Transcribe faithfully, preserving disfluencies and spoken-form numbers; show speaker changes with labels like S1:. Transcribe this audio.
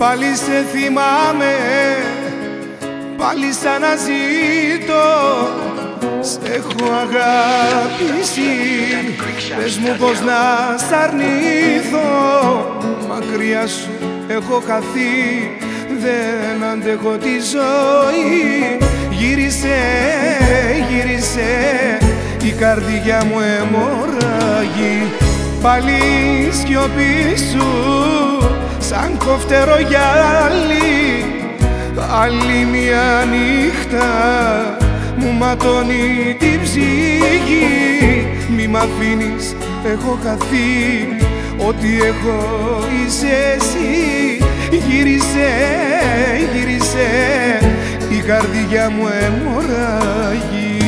S1: Πάλι σε θυμάμαι, πάλι σ' αναζητώ. Σ' έχω αγάπησει, πες μου πως να σ' αρνηθώ. Μακριά σου έχω χαθεί, δεν αντέχω τη ζωή. Γύρισε, γύρισε, η καρδιά μου αιμορραγεί. Πάλι η σιωπή σου σαν κοφτερό γυάλι. Άλλη μια νύχτα μου ματώνει την ψυχή. Μη μ' αφήνεις, έχω χαθεί, ό,τι έχω είσαι εσύ. Γύρισε, γύρισε, η καρδιά μου αιμορραγεί.